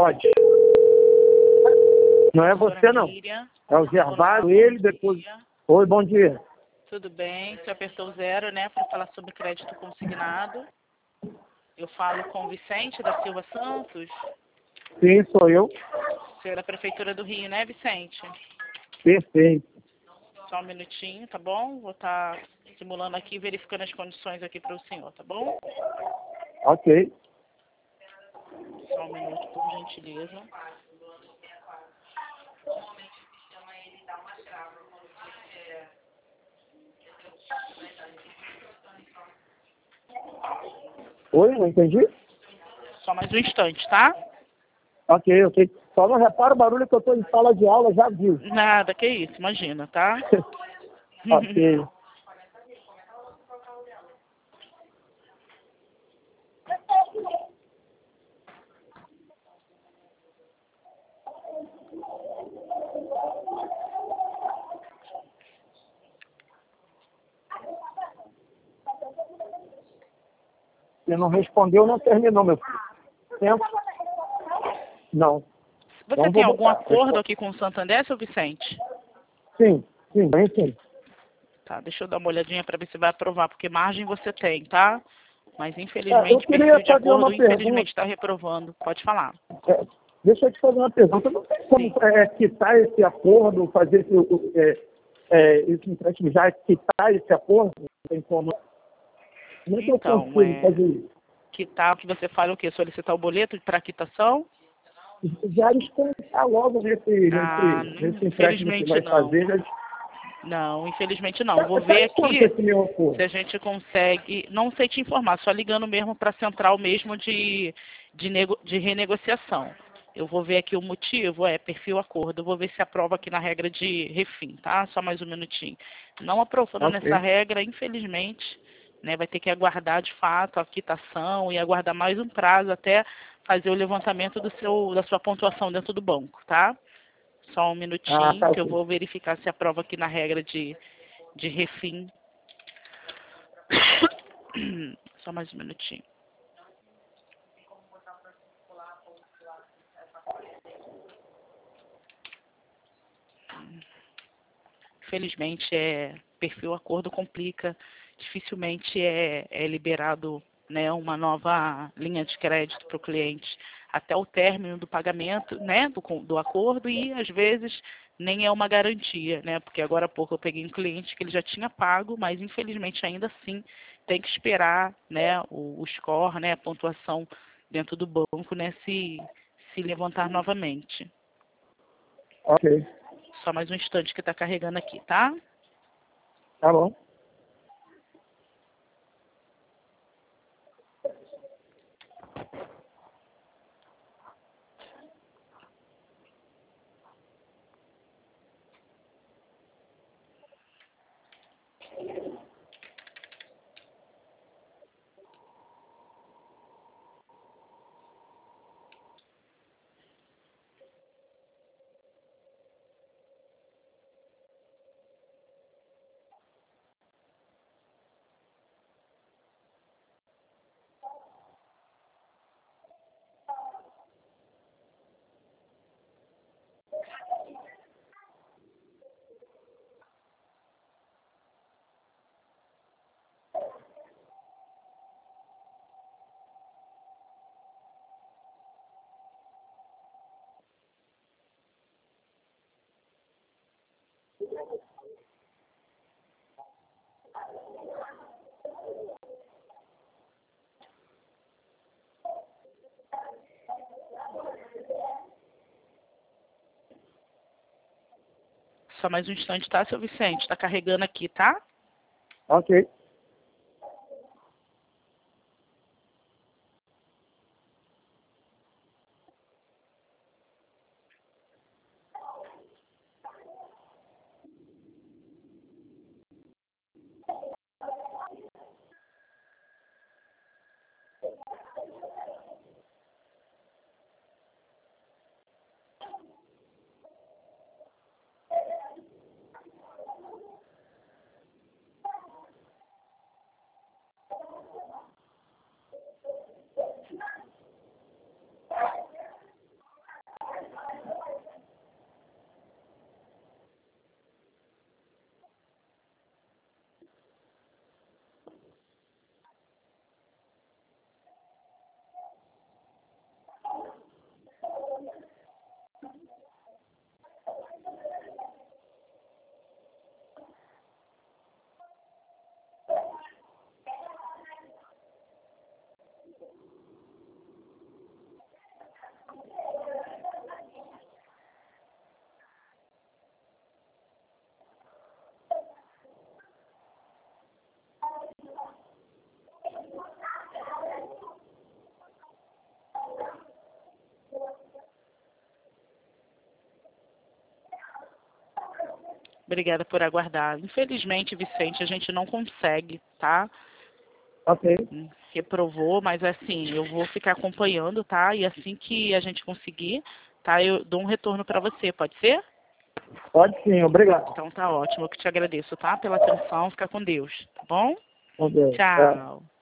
pode. Não é você, não. Miriam. É o Gervásio, ele depois... Oi, bom dia. Tudo bem? Você apertou 0, né, para falar sobre crédito consignado. Eu falo com o Vicente da Silva Santos. Sim, sou eu. Você é da Prefeitura do Rio, né, Vicente? Perfeito. Só um minutinho, tá bom? Vou estar simulando aqui, verificando as condições aqui para o senhor, tá bom? Ok. Só um minuto, por gentileza. Oi, não entendi? Só mais um instante, tá? Ok, ok. Só não repara o barulho que eu estou em sala de aula, já viu. Nada, que isso, imagina, tá? Ok. Você não respondeu, não terminou, meu filho. Tempo? Não. Você Não tem vou algum botar. acordo aqui com o Santander, seu Vicente? Sim, sim, bem sim. Tá, deixa eu dar uma olhadinha para ver se vai aprovar, porque margem você tem, tá? Mas Eu infelizmente, queria perfil de fazer acordo, uma infelizmente pergunta. está reprovando. Pode falar. Deixa eu te fazer uma pergunta. Não tem como Sim. quitar esse acordo, fazer esse empréstimo já, quitar esse acordo? Não tem como. Como é que eu Então, consigo fazer isso? quitar, que você fala o quê? Solicitar o boleto para quitação? Já descontar logo nesse empréstimo que Infelizmente vai não. fazer. Não, infelizmente não. Vou ver Quanto aqui esse meu acordo? se a gente consegue. Não sei te informar, só ligando mesmo para a central mesmo de renegociação. Eu vou ver aqui o motivo, perfil acordo. Eu vou ver se aprova aqui na regra de refim, tá? Só mais um minutinho. Não aprovando nessa Ok. regra, infelizmente, né, vai ter que aguardar de fato a quitação e aguardar mais um prazo até fazer o levantamento da sua pontuação dentro do banco, tá? Só um Ah, minutinho tá que eu ok. vou verificar se aprova aqui na regra de refim. Só mais um minutinho. Infelizmente, perfil acordo complica. Dificilmente é liberado, né, uma nova linha de crédito para o cliente até o término do pagamento, né, do acordo, e às vezes nem é uma garantia, né, porque agora há pouco eu peguei um cliente que ele já tinha pago, mas infelizmente ainda assim tem que esperar, né, o score, né, a pontuação dentro do banco, né, se levantar novamente. Ok. Só mais um instante que está carregando aqui, tá? Tá bom. Só mais um instante, tá, seu Vicente? Está carregando aqui, tá? Ok. Obrigada por aguardar. Infelizmente, Vicente, a gente não consegue, tá? Ok. Reprovou, mas assim, eu vou ficar acompanhando, tá? E assim que a gente conseguir, tá? Eu dou um retorno para você, pode ser? Pode sim, obrigado. Então tá ótimo, eu que te agradeço, tá? Pela atenção, fica com Deus, tá bom? Com Deus. Tchau.